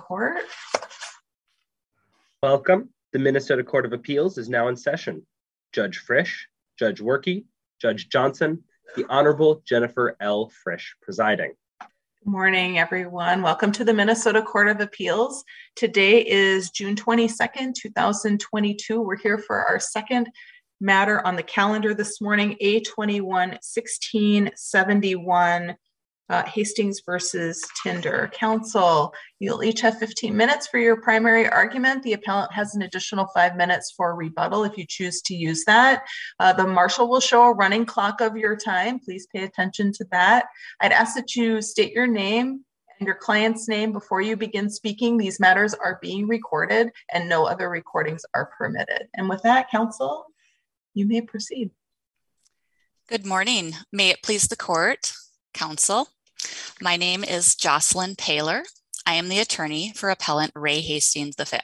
court. Welcome. The Minnesota Court of Appeals is now in session. Judge Frisch, Judge Werke, Judge Johnson, the Honorable Jennifer L. Frisch presiding. Good morning, everyone. Welcome to the Minnesota Court of Appeals. Today is June 22nd, 2022. We're here for our second matter on the calendar this morning, A21-1671, Hastings versus Tinder. Counsel, you'll each have 15 minutes for your primary argument. The appellant has an additional 5 minutes for rebuttal if you choose to use that. The marshal will show a running clock of your time. Please pay attention to that. I'd ask that you state your name and your client's name before you begin speaking. These matters are being recorded and no other recordings are permitted. And with that, counsel, you may proceed. Good morning. May it please the court, counsel. My name is Jocelyn Paler. I am the attorney for appellant Ray Hastings V.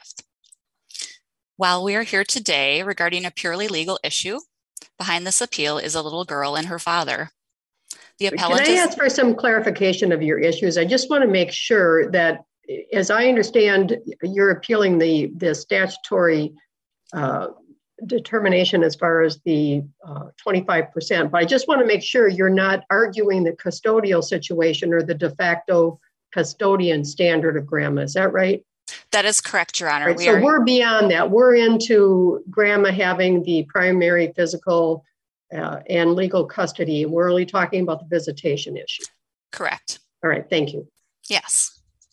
While we are here today regarding a purely legal issue, behind this appeal is a little girl and her father. The appellant Can I ask for some clarification of your issues? I just want to make sure that, as I understand, you're appealing the statutory determination as far as the 25%, but I just want to make sure you're not arguing the custodial situation or the de facto custodian standard of grandma. Is that right? That is correct, Your Honor. Right, we're beyond that. We're into grandma having the primary physical and legal custody. We're only talking about the visitation issue. Correct. All right, thank you. Yes.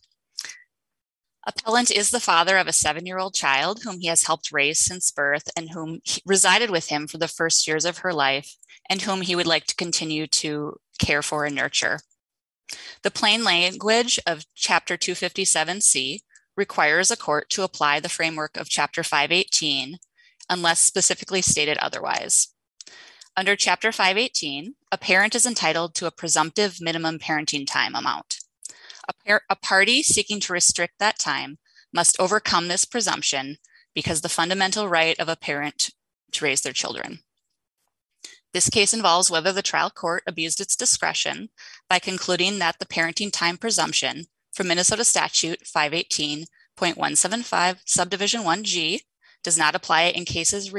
Appellant is the father of a 7-year-old child whom he has helped raise since birth and whom resided with him for the first years of her life and whom he would like to continue to care for and nurture. The plain language of Chapter 257C requires a court to apply the framework of Chapter 518 unless specifically stated otherwise. Under Chapter 518, a parent is entitled to a presumptive minimum parenting time amount. A party seeking to restrict that time must overcome this presumption because the fundamental right of a parent to raise their children. This case involves whether the trial court abused its discretion by concluding that the parenting time presumption from Minnesota Statute 518.175 subdivision 1G does not apply in cases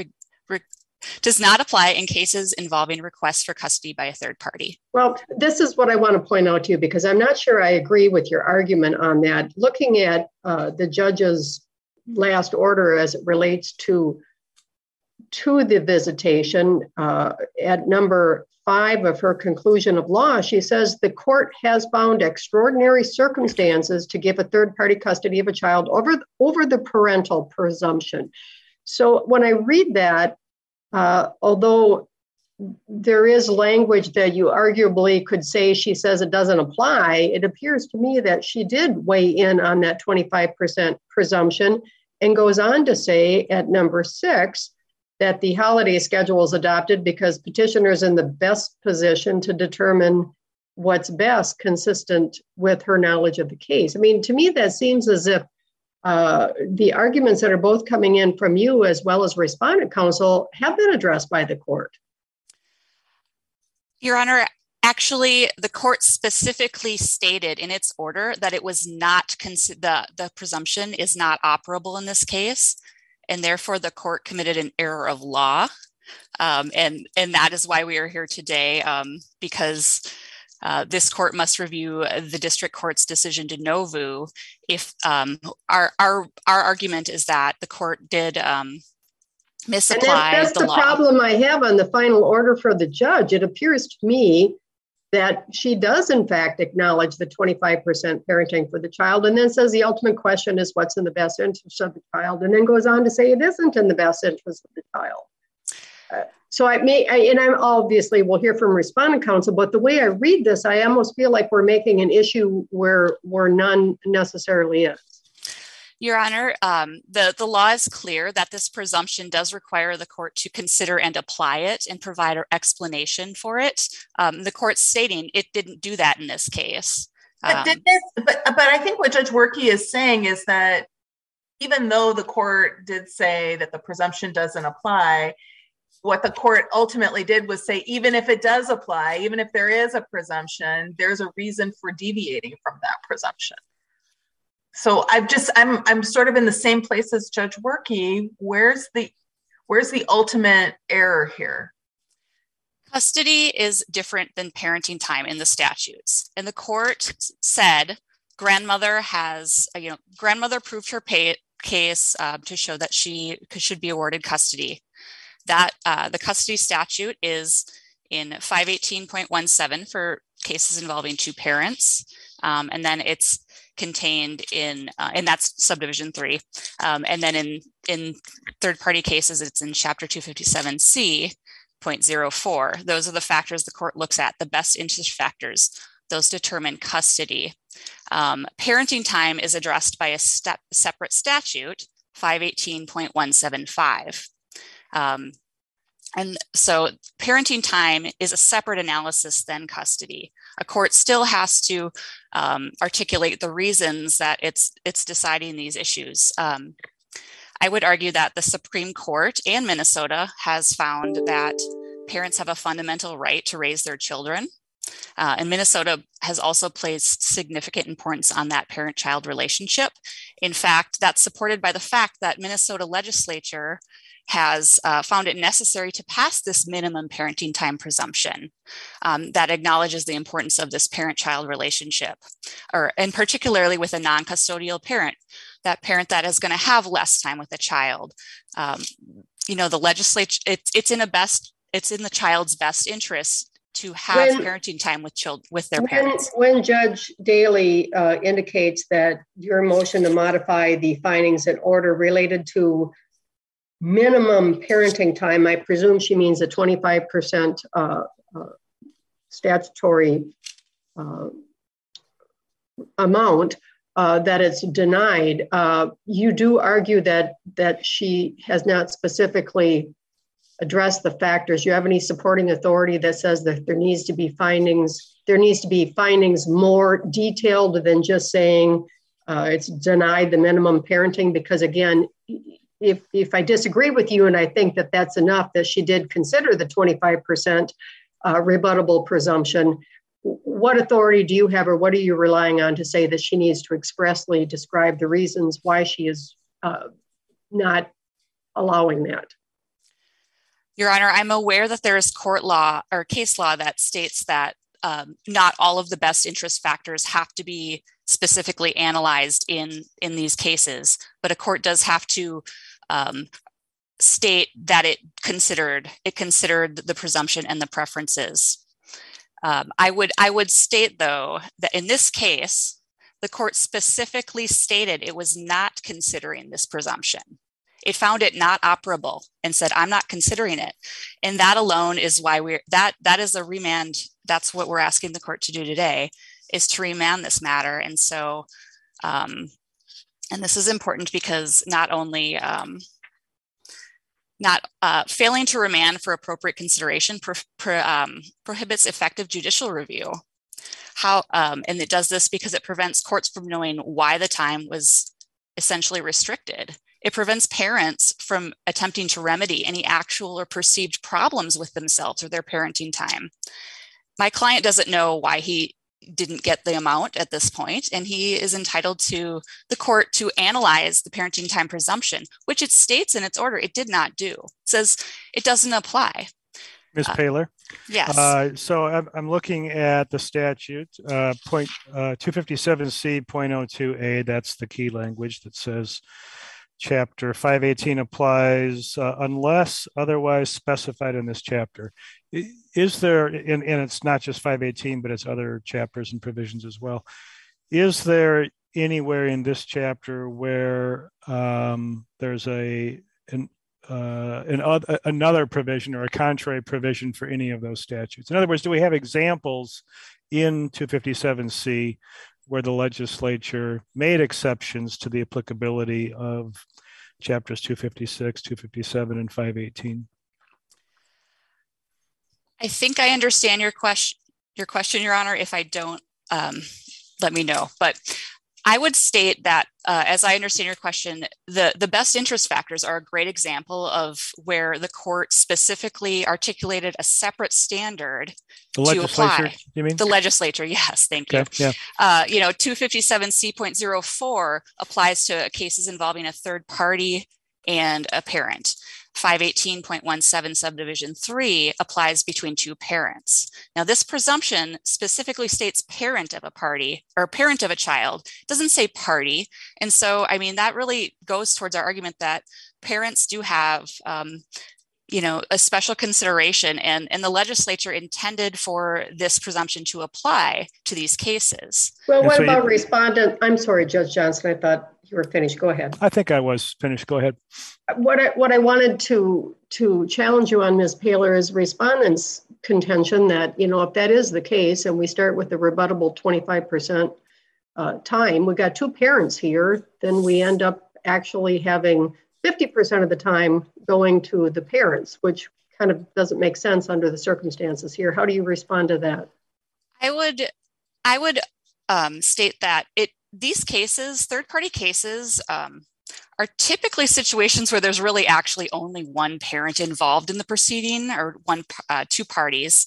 involving requests for custody by a third party. Well, this is what I want to point out to you because I'm not sure I agree with your argument on that. Looking at the judge's last order as it relates to the visitation, at number 5 of her conclusion of law, she says the court has found extraordinary circumstances to give a third party custody of a child over the parental presumption. So when I read that, although there is language that you arguably could say she says it doesn't apply, it appears to me that she did weigh in on that 25% presumption and goes on to say at number 6 that the holiday schedule is adopted because petitioner's in the best position to determine what's best consistent with her knowledge of the case. I mean, to me, that seems as if the arguments that are both coming in from you as well as respondent counsel have been addressed by the court. Your Honor, actually, the court specifically stated in its order that it was not the presumption is not operable in this case, and therefore the court committed an error of law, and that is why we are here today, because this court must review the district court's decision de novo if our argument is that the court did misapply that's the law. Problem I have on the final order for the judge. It appears to me that she does in fact acknowledge the 25% parenting for the child and then says the ultimate question is what's in the best interest of the child, and then goes on to say it isn't in the best interest of the child. So and I'm obviously we'll hear from respondent counsel, but the way I read this, I almost feel like we're making an issue where none necessarily is. Your Honor, the law is clear that this presumption does require the court to consider and apply it and provide an explanation for it. The court's stating it didn't do that in this case. But I think what Judge Werke is saying is that even though the court did say that the presumption doesn't apply, what the court ultimately did was say, even if it does apply, even if there is a presumption, there's a reason for deviating from that presumption. So I'm sort of in the same place as Judge Werke. Where's the ultimate error here? Custody is different than parenting time in the statutes. And the court said grandmother proved her case to show that she should be awarded custody. That the custody statute is in 518.17 for cases involving two parents. And then it's contained in, and that's subdivision 3. And then in third-party cases, it's in chapter 257C.04. Those are the factors the court looks at, the best interest factors. Those determine custody. Parenting time is addressed by a separate statute, 518.175. And so parenting time is a separate analysis than custody. A court still has to articulate the reasons that it's deciding these issues. I would argue that the Supreme Court and Minnesota has found that parents have a fundamental right to raise their children. And Minnesota has also placed significant importance on that parent-child relationship. In fact, that's supported by the fact that Minnesota legislature has found it necessary to pass this minimum parenting time presumption that acknowledges the importance of this parent-child relationship, and particularly with a non-custodial parent, that parent that is going to have less time with a child. The legislature, it's in the child's best interest to have parenting time with their parents. When Judge Daly indicates that your motion to modify the findings and order related to minimum parenting time, I presume she means a 25% statutory amount that it's denied. You do argue that she has not specifically addressed the factors. You have any supporting authority that says that there needs to be findings more detailed than just saying it's denied the minimum parenting? Because again, if I disagree with you, and I think that that's enough, that she did consider the 25% rebuttable presumption, what authority do you have, or what are you relying on to say that she needs to expressly describe the reasons why she is not allowing that? Your Honor, I'm aware that there is court law or case law that states that not all of the best interest factors have to be specifically analyzed in these cases, but a court does have to state that it considered the presumption and the preferences. I would state, though, that in this case, the court specifically stated it was not considering this presumption. It found it not operable and said, I'm not considering it. And that alone is why that is a remand. That's what we're asking the court to do today, is to remand this matter. And so, and this is important because not only failing to remand for appropriate consideration prohibits effective judicial review. And it does this because it prevents courts from knowing why the time was essentially restricted. It prevents parents from attempting to remedy any actual or perceived problems with themselves or their parenting time. My client doesn't know why he didn't get the amount at this point, and he is entitled to the court to analyze the parenting time presumption, which it states in its order it did not do. It says it doesn't apply. Ms. Paylor? Yes. So I'm looking at the statute, 257C.02A, that's the key language that says Chapter 518 applies unless otherwise specified in this chapter. Is there, and it's not just 518, but it's other chapters and provisions as well. Is there anywhere in this chapter where there's another provision or a contrary provision for any of those statutes? In other words, do we have examples in 257C where the legislature made exceptions to the applicability of chapters 256, 257, and 518? I think I understand your question, Your Honor. If I don't, let me know. But I would state that, as I understand your question, the best interest factors are a great example of where the court specifically articulated a separate standard to apply. You mean? The legislature, yes, thank you. Yeah. 257C.04 applies to cases involving a third party and a parent. 518.17 subdivision 3 applies between two parents. Now, this presumption specifically states parent of a party or parent of a child. It doesn't say party. And so, I mean, that really goes towards our argument that parents do have, a special consideration, and the legislature intended for this presumption to apply to these cases. Well, what about respondent? I'm sorry, Judge Johnson, I thought you were finished. Go ahead. I think I was finished. Go ahead. What I wanted to challenge you on, Ms. Paylor, is respondent's contention that, if that is the case, and we start with the rebuttable 25% time, we've got two parents here, then we end up actually having 50% of the time going to the parents, which kind of doesn't make sense under the circumstances here. How do you respond to that? I would state that these cases, third-party cases, are typically situations where there's really actually only one parent involved in the proceeding, or two parties.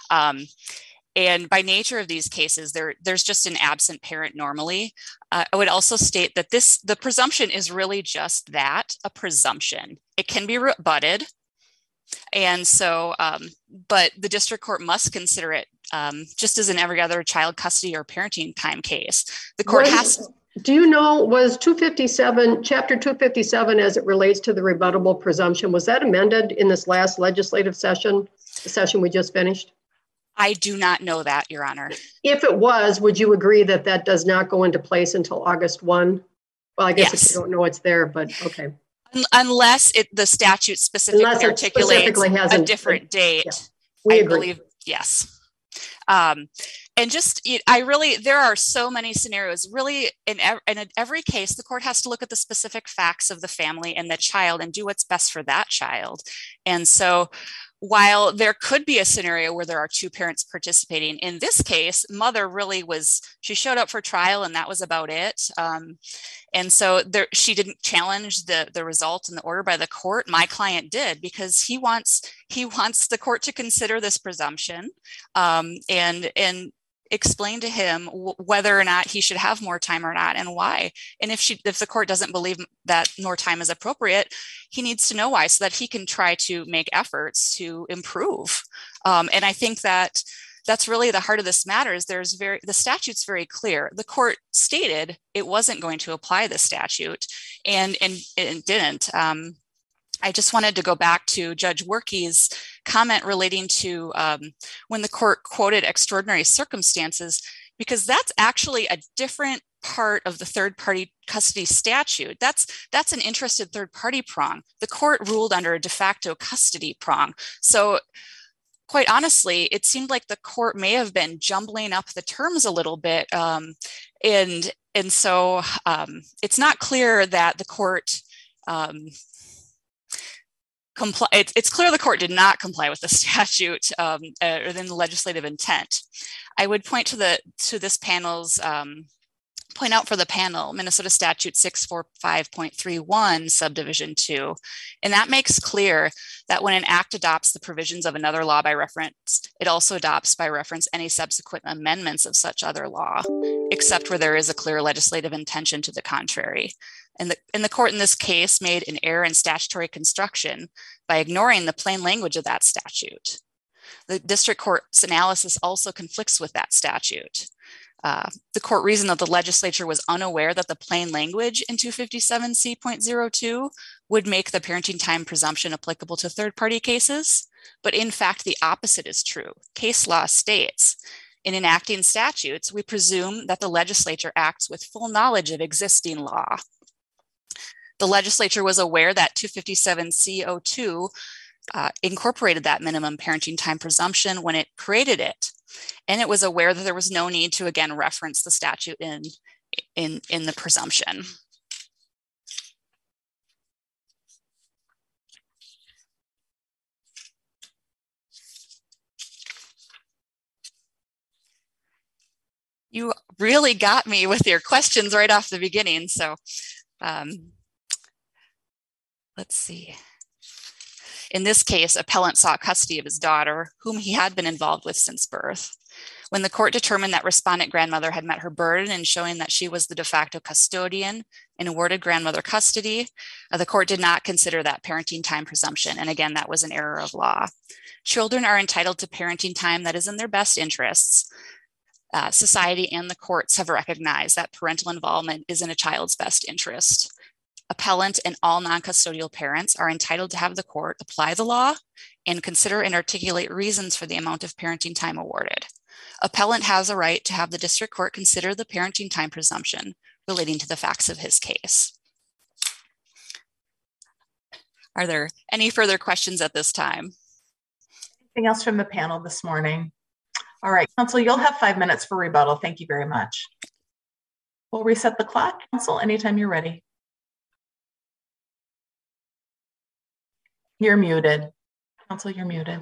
And by nature of these cases, there's just an absent parent normally. I would also state that the presumption is really just that, a presumption. It can be rebutted. And so, but the district court must consider it just as in every other child custody or parenting time case. The court has... Do you know, was 257, Chapter 257, as it relates to the rebuttable presumption, was that amended in this last legislative session, the session we just finished? I do not know that, Your Honor. If it was, would you agree that that does not go into place until August 1? Well, I guess If you don't know it's there, but okay. Unless the statute specifically articulates a different date. Yeah, we agree. Believe, yes. And just, there are so many scenarios. Really, in every case, the court has to look at the specific facts of the family and the child and do what's best for that child. And so, while there could be a scenario where there are two parents participating, in this case, mother really she showed up for trial and that was about it. And so she didn't challenge the result and the order by the court. My client did, because he wants the court to consider this presumption and explain to him whether or not he should have more time or not, and why. And if the court doesn't believe that more time is appropriate, he needs to know why, so that he can try to make efforts to improve. And I think that's really the heart of this matter. Is the statute's very clear. The court stated it wasn't going to apply the statute, and it didn't. I just wanted to go back to Judge Werke's comment relating to when the court quoted extraordinary circumstances, because that's actually a different part of the third-party custody statute. That's an interested third-party prong. The court ruled under a de facto custody prong. So quite honestly, it seemed like the court may have been jumbling up the terms a little bit. And so it's not clear that the court it's clear the court did not comply with the statute or then the legislative intent. I would point out for the panel, Minnesota Statute 645.31, subdivision 2. And that makes clear that when an act adopts the provisions of another law by reference, it also adopts by reference any subsequent amendments of such other law, except where there is a clear legislative intention to the contrary. And the court in this case made an error in statutory construction by ignoring the plain language of that statute. The district court's analysis also conflicts with that statute. The court reasoned that the legislature was unaware that the plain language in 257C.02 would make the parenting time presumption applicable to third-party cases, but in fact, the opposite is true. Case law states, in enacting statutes, we presume that the legislature acts with full knowledge of existing law. The legislature was aware that 257C.02 incorporated that minimum parenting time presumption when it created it. And it was aware that there was no need to, again, reference the statute in the presumption. You really got me with your questions right off the beginning. So let's see. In this case, appellant sought custody of his daughter, whom he had been involved with since birth. When the court determined that respondent grandmother had met her burden in showing that she was the de facto custodian and awarded grandmother custody, the court did not consider that parenting time presumption. And again, that was an error of law. Children are entitled to parenting time that is in their best interests. Society and the courts have recognized that parental involvement is in a child's best interest. Appellant and all non-custodial parents are entitled to have the court apply the law and consider and articulate reasons for the amount of parenting time awarded. Appellant has a right to have the district court consider the parenting time presumption relating to the facts of his case. Are there any further questions at this time? Anything else from the panel this morning? All right, counsel, you'll have 5 minutes for rebuttal. Thank you very much. We'll reset the clock. Counsel, anytime you're ready. You're muted. Counsel, you're muted.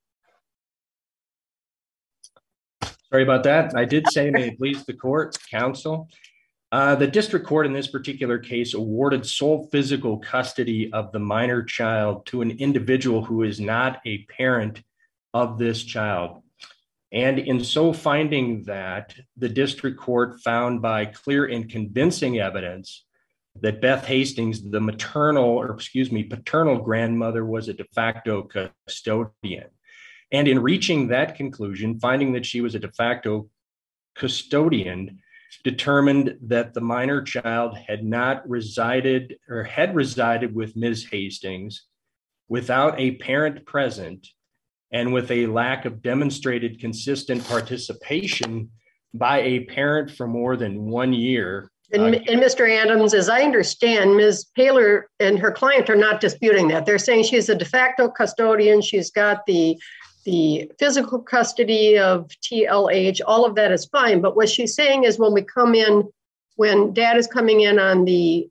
Sorry about that. I did say, may it please the court, counsel. The district court in this particular case awarded sole physical custody of the minor child to an individual who is not a parent of this child. And in so finding that, the district court found by clear and convincing evidence that Beth Hastings, the paternal grandmother, was a de facto custodian. And in reaching that conclusion, finding that she was a de facto custodian, determined that the minor child had not resided or had resided with Ms. Hastings without a parent present and with a lack of demonstrated consistent participation by a parent for more than 1 year. And Mr. Adams, as I understand, Ms. Paylor and her client are not disputing that. They're saying she's a de facto custodian. She's got the physical custody of TLH. All of that is fine. But what she's saying is when dad is coming in on the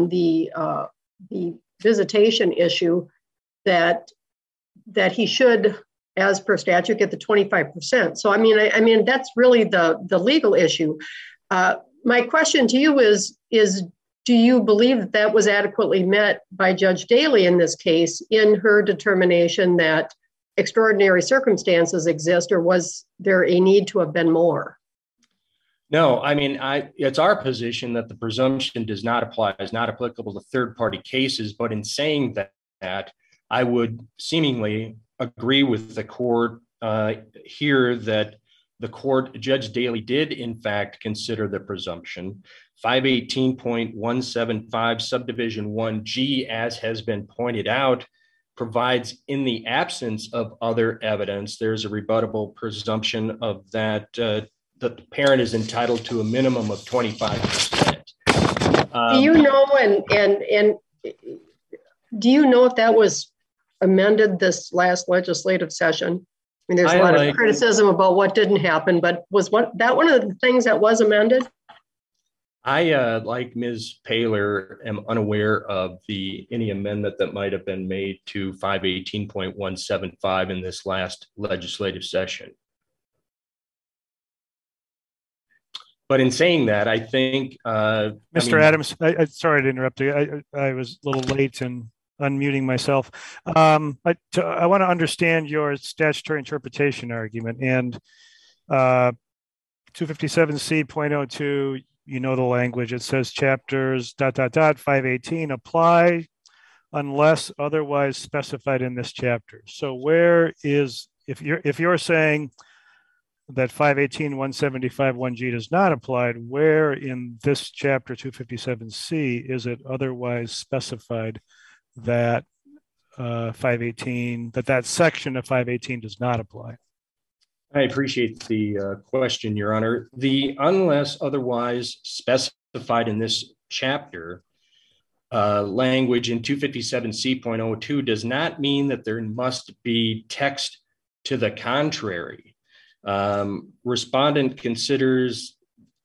visitation issue, that he should, as per statute, get the 25%. So I mean that's really the legal issue. My question to you is do you believe that was adequately met by Judge Daly in this case in her determination that extraordinary circumstances exist, or was there a need to have been more? No, I mean, it's our position that the presumption does not apply, is not applicable to third-party cases. But in saying that, I would seemingly agree with the court here that the court, Judge Daly, did in fact consider the presumption. 518.175 subdivision 1G, as has been pointed out, provides in the absence of other evidence, there's a rebuttable presumption of that the parent is entitled to a minimum of 25%. Do you know, and do you know if that was amended this last legislative session? I mean, there's a lot of criticism about what didn't happen, but was that one of the things that was amended? I, like Ms. Paylor, am unaware of any amendment that might have been made to 518.175 in this last legislative session. But in saying that, I think... Mr. Adams, I sorry to interrupt you. I was a little late in unmuting myself. I want to understand your statutory interpretation argument. And 257C.02, you know the language. It says chapters ... 518 apply unless otherwise specified in this chapter. So where is, if you're saying that 518.175 1G does not apply, where in this chapter 257C is it otherwise specified that 518, that section of 518 does not apply? I appreciate the question, Your Honor. The unless otherwise specified in this chapter language in 257C.02 does not mean that there must be text to the contrary. Respondent considers,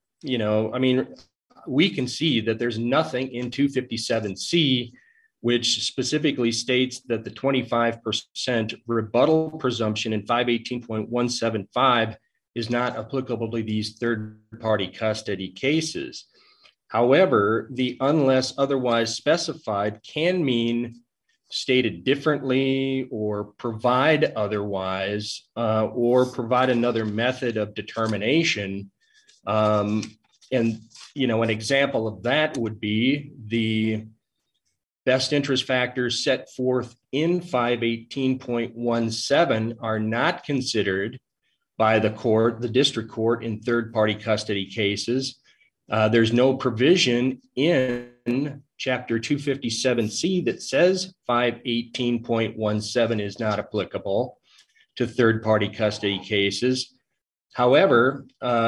we can see that there's nothing in 257C which specifically states that the 25% rebuttal presumption in 518.175 is not applicable to these third-party custody cases. However, the unless otherwise specified can mean stated differently, or provide otherwise, or provide another method of determination. And, an example of that would be the best interest factors set forth in 518.17 are not considered by the district court in third-party custody cases. There's no provision in Chapter 257C that says 518.17 is not applicable to third-party custody cases. However,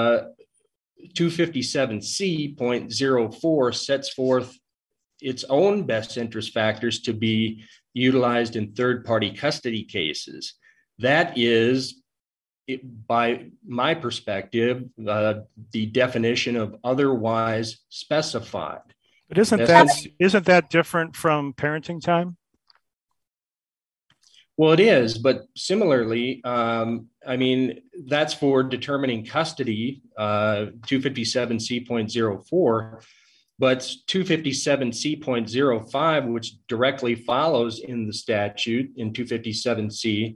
257C.04 sets forth its own best interest factors to be utilized in third-party custody cases. That is, by my perspective, the definition of otherwise specified. But isn't that different from parenting time? Well, it is, but similarly, that's for determining custody, 257C.04, but 257C.05, which directly follows in the statute in 257C,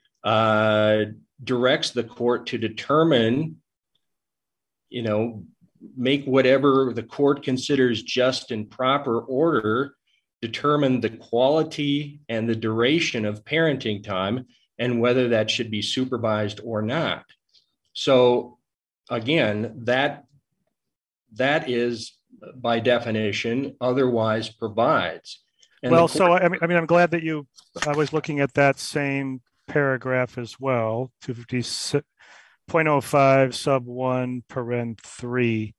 directs the court to determine, make whatever the court considers just and proper order, determine the quality and the duration of parenting time and whether that should be supervised or not. So again, that is by definition otherwise provides. And well, so I'm glad that I was looking at that same paragraph as well, 250.05 sub 1 paren 3.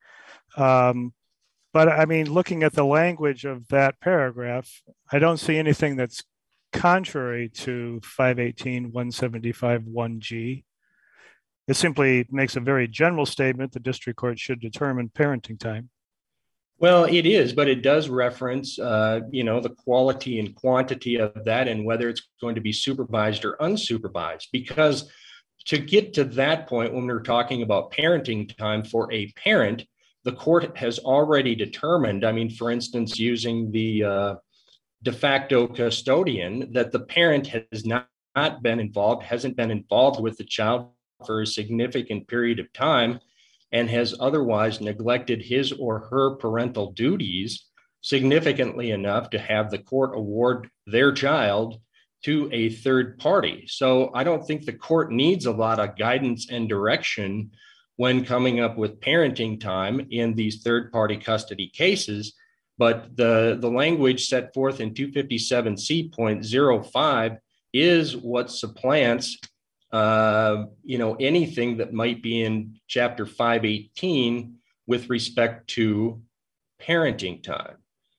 But looking at the language of that paragraph, I don't see anything that's contrary to 518.175.1G. It simply makes a very general statement: the district court should determine parenting time. Well, it is, but it does reference, the quality and quantity of that and whether it's going to be supervised or unsupervised. Because to get to that point, when we're talking about parenting time for a parent, the court has already determined, for instance, using the de facto custodian, that the parent has not been involved, hasn't been involved with the child for a significant period of time, and has otherwise neglected his or her parental duties significantly enough to have the court award their child to a third party. So I don't think the court needs a lot of guidance and direction when coming up with parenting time in these third-party custody cases. But the language set forth in 257C.05 is what supplants anything that might be in Chapter 518 with respect to parenting time.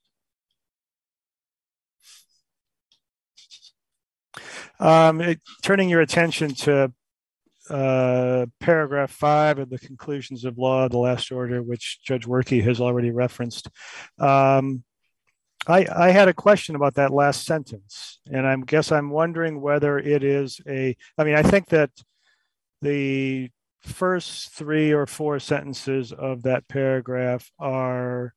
Turning your attention to paragraph 5 of the conclusions of law, the last order, which Judge Werke has already referenced. I had a question about that last sentence, and I'm wondering whether it is I think that the first 3 or 4 sentences of that paragraph are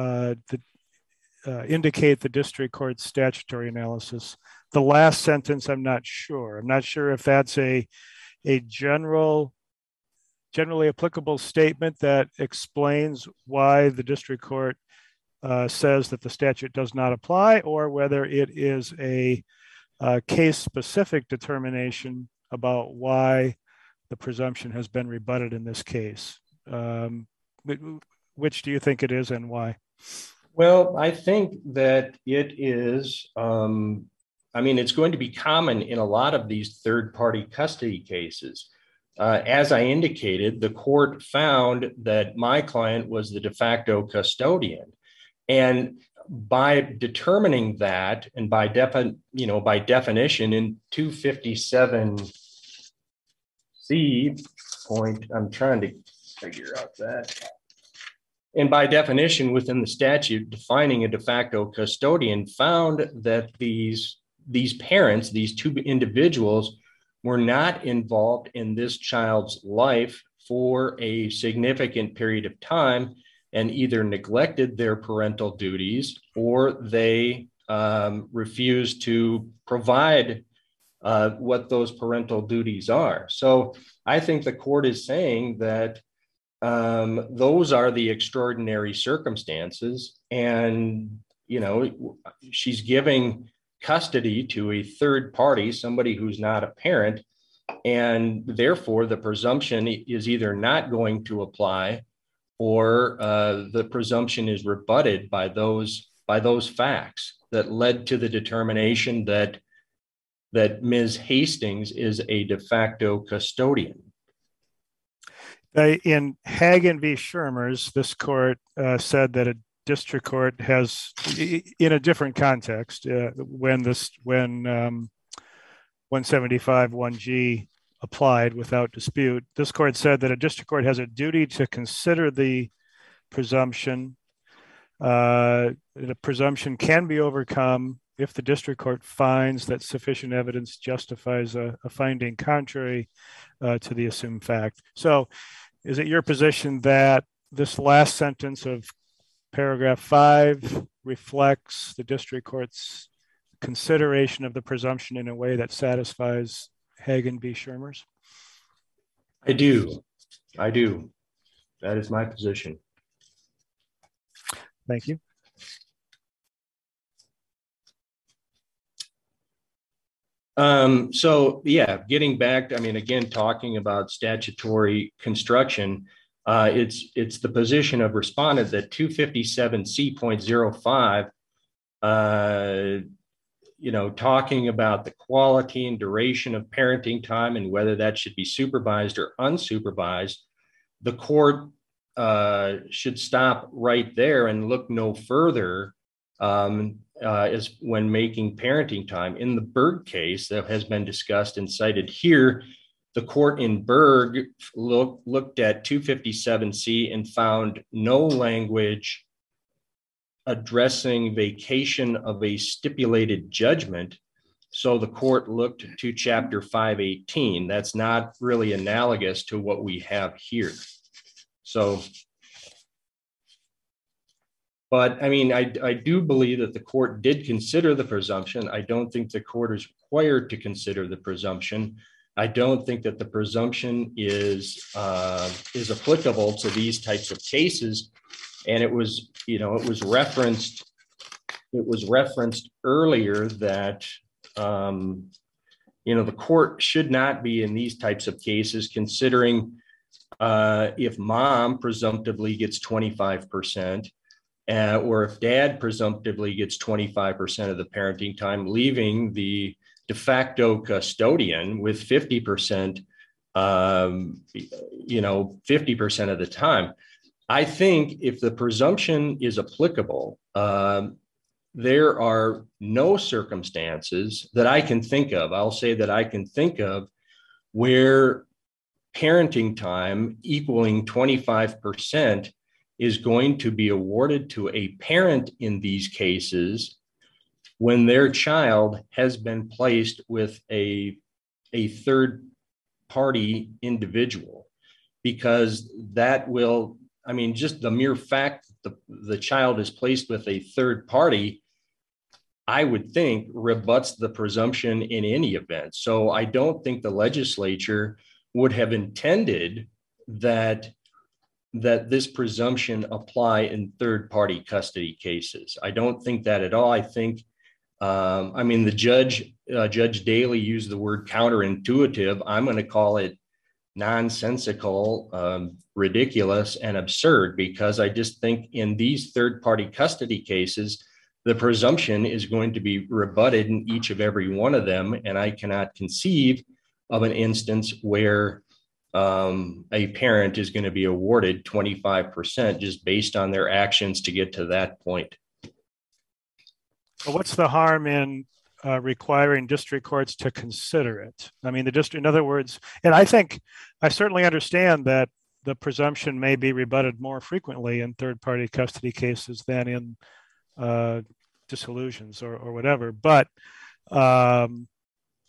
indicate the district court's statutory analysis. The last sentence, I'm not sure. I'm not sure if that's a generally applicable statement that explains why the district court says that the statute does not apply, or whether it is a case-specific determination about why the presumption has been rebutted in this case. Which do you think it is, and why? Well, I think that it is, it's going to be common in a lot of these third-party custody cases. As I indicated, the court found that my client was the de facto custodian. And by determining that, and by definition in 257C point, I'm trying to figure out that. And by definition within the statute, defining a de facto custodian, found that these parents, these 2 individuals, were not involved in this child's life for a significant period of time and either neglected their parental duties or they refused to provide what those parental duties are. So I think the court is saying that those are the extraordinary circumstances. And, you know, she's giving custody to a third party, somebody who's not a parent, and therefore the presumption is either not going to apply or the presumption is rebutted by those facts that led to the determination that Ms. Hastings is a de facto custodian. In Hagen v. Shermers, this court said that a district court has, in a different context, when 175(1)G applied without dispute, this court said that a district court has a duty to consider the presumption. The presumption can be overcome if the district court finds that sufficient evidence justifies a finding contrary to the assumed fact. So is it your position that this last sentence of paragraph 5 reflects the district court's consideration of the presumption in a way that satisfies Hagen v. Shermers? I do. That is my position. Thank you. So yeah, getting back, I mean, again, talking about statutory construction, it's the position of respondent that 257C.05, talking about the quality and duration of parenting time and whether that should be supervised or unsupervised, the court should stop right there and look no further as when making parenting time. In the Berg case that has been discussed and cited here, the court in Berg looked at 257C and found no language addressing vacation of a stipulated judgment. So the court looked to Chapter 518. That's not really analogous to what we have here. So, but I mean, I do believe that the court did consider the presumption. I don't think the court is required to consider the presumption. I don't think that the presumption is applicable to these types of cases. And it was referenced earlier that, the court should not be in these types of cases considering if mom presumptively gets 25%, or if dad presumptively gets 25% of the parenting time, leaving the de facto custodian with 50%, 50% of the time. I think if the presumption is applicable, there are no circumstances that I can think of, I'll say that I can think of, where parenting time equaling 25% is going to be awarded to a parent in these cases when their child has been placed with a third party individual, because that will, I mean, just the mere fact that the child is placed with a third party, I would think rebuts the presumption in any event. So I don't think the legislature would have intended that this presumption apply in third party custody cases. I don't think that at all. I think, the Judge Daly used the word counterintuitive. I'm going to call it nonsensical, ridiculous, and absurd, because I just think in these third party custody cases, the presumption is going to be rebutted in each of every one of them. And I cannot conceive of an instance where a parent is going to be awarded 25% just based on their actions to get to that point. What's the harm in requiring district courts to consider it? I mean, the district, in other words, and I think I certainly understand that the presumption may be rebutted more frequently in third-party custody cases than in dissolutions or whatever. But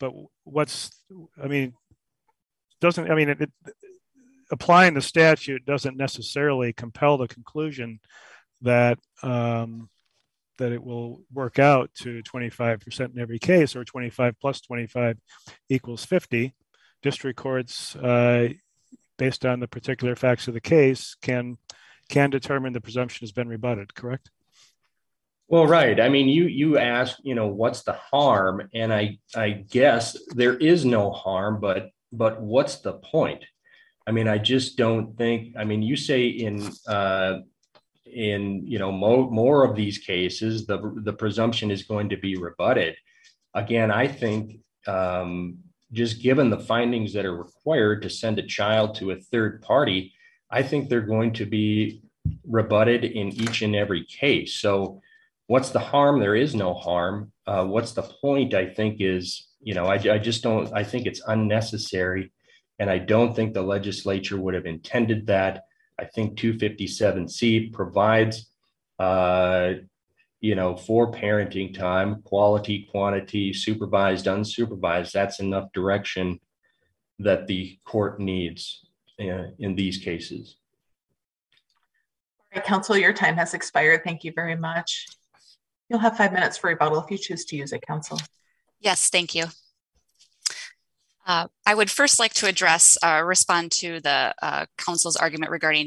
applying the statute doesn't necessarily compel the conclusion that that it will work out to 25% in every case, or 25 plus 25 equals 50. District courts, based on the particular facts of the case, can determine the presumption has been rebutted, correct? Well, right. I mean, you asked, what's the harm? And I guess there is no harm, but what's the point? I mean, I just don't think, you say in more of these cases, the presumption is going to be rebutted. Again, I think just given the findings that are required to send a child to a third party, I think they're going to be rebutted in each and every case. So what's the harm? There is no harm. What's the point? I think is, I just don't, I think it's unnecessary. And I don't think the legislature would have intended that. I think 257C provides, for parenting time, quality, quantity, supervised, unsupervised. That's enough direction that the court needs in these cases. All right, counsel, your time has expired. Thank you very much. You'll have 5 minutes for rebuttal if you choose to use it, counsel. Yes, thank you. I would first like to respond to the council's argument regarding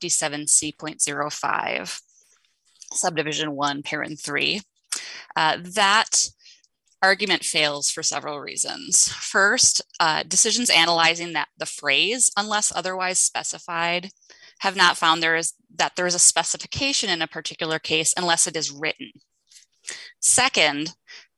257C.05, subdivision 1, parent 3. That argument fails for several reasons. First, decisions analyzing the phrase, unless otherwise specified, have not found there is a specification in a particular case unless it is written. Second,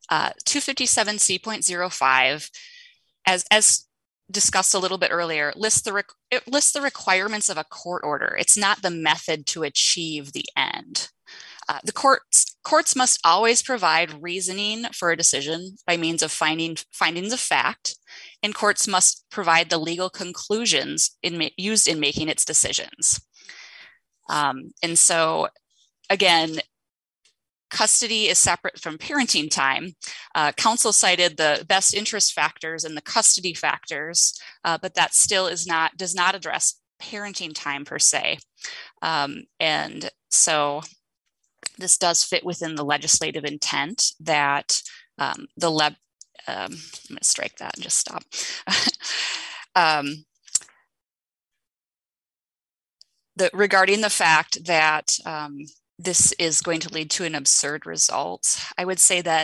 257C.05, as discussed a little bit earlier, lists the requirements of a court order. It's not the method to achieve the end. The courts must always provide reasoning for a decision by means of findings of fact, and courts must provide the legal conclusions used in making its decisions. And so, again, custody is separate from parenting time. Council cited the best interest factors and the custody factors, but that still does not address parenting time per se. And so this does fit within the legislative intent that I'm going to strike that and just stop. Regarding the fact that this is going to lead to an absurd result, I would say that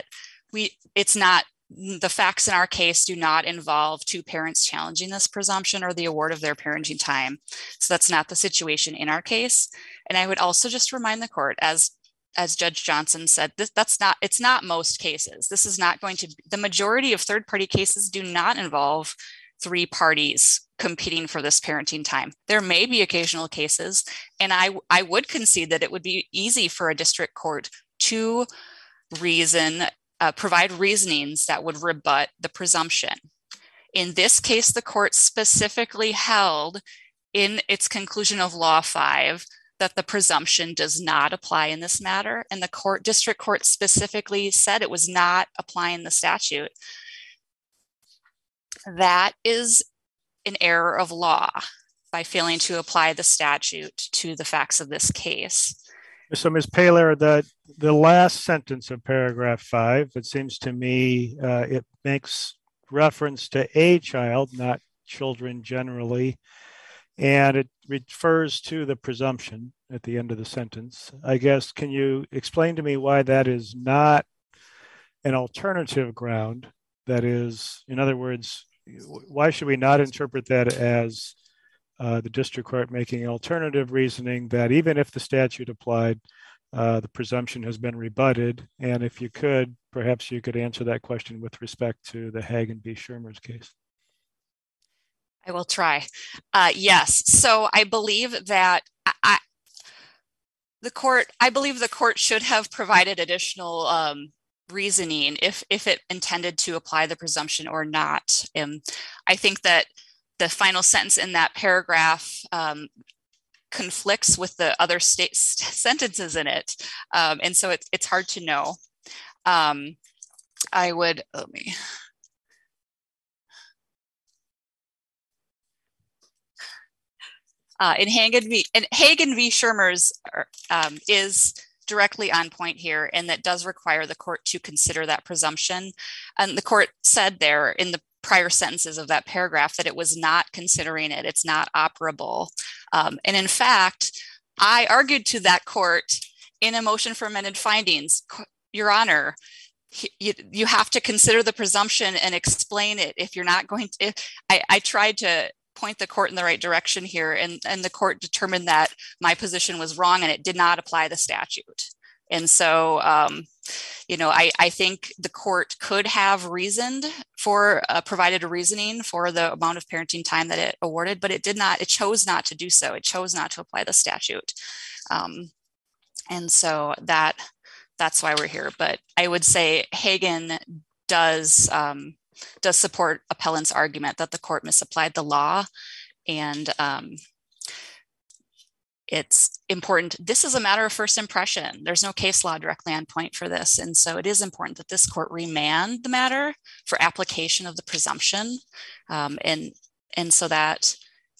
the facts in our case do not involve two parents challenging this presumption or the award of their parenting time. So that's not the situation in our case. And I would also just remind the court, as Judge Johnson said, it's not most cases. This is not going to, the majority of third-party cases do not involve three parties competing for this parenting time. There may be occasional cases, and I would concede that it would be easy for a district court to provide reasonings that would rebut the presumption. In this case, the court specifically held in its conclusion of Law 5 that the presumption does not apply in this matter, and the district court specifically said it was not applying the statute. That is an error of law by failing to apply the statute to the facts of this case. So, Ms. Paylor, the last sentence of paragraph 5, it seems to me it makes reference to a child, not children generally, and it refers to the presumption at the end of the sentence. I guess, can you explain to me why that is not an alternative ground? That is, in other words, why should we not interpret that as the district court making alternative reasoning that even if the statute applied, the presumption has been rebutted? And if you could, perhaps you could answer that question with respect to the Hagen v. Schirmer's case. I will try. Yes. So I believe that the court should have provided additional reasoning if it intended to apply the presumption or not. I think that the final sentence in that paragraph conflicts with the other state sentences in it. And so it's hard to know. In Hagen v. Shermers is directly on point here, and that does require the court to consider that presumption. And the court said there in the prior sentences of that paragraph that it was not considering it. It's not operable. And in fact, I argued to that court in a motion for amended findings, Your Honor, you have to consider the presumption and explain it. If you're not going to, I tried to point the court in the right direction here, and the court determined that my position was wrong and it did not apply the statute. And so, I think the court could have provided a reasoning for the amount of parenting time that it awarded, but it did not. It chose not to do so. It chose not to apply the statute. And so that's why we're here. But I would say Hagen does support appellant's argument that the court misapplied the law, and it's important. This is a matter of first impression. There's no case law directly on point for this. And so it is important that this court remand the matter for application of the presumption, and so that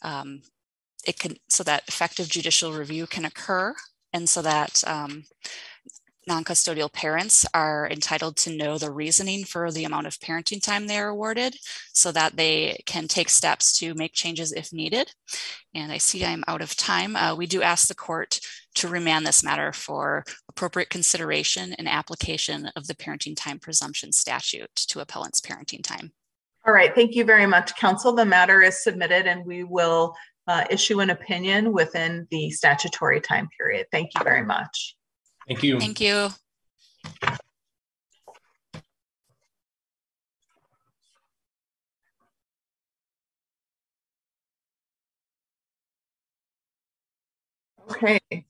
so that effective judicial review can occur, and so that non-custodial parents are entitled to know the reasoning for the amount of parenting time they are awarded, so that they can take steps to make changes if needed. And I see I'm out of time. We do ask the court to remand this matter for appropriate consideration and application of the parenting time presumption statute to appellant's parenting time. All right, thank you very much, counsel. The matter is submitted and we will issue an opinion within the statutory time period. Thank you very much. Thank you. Thank you. Okay.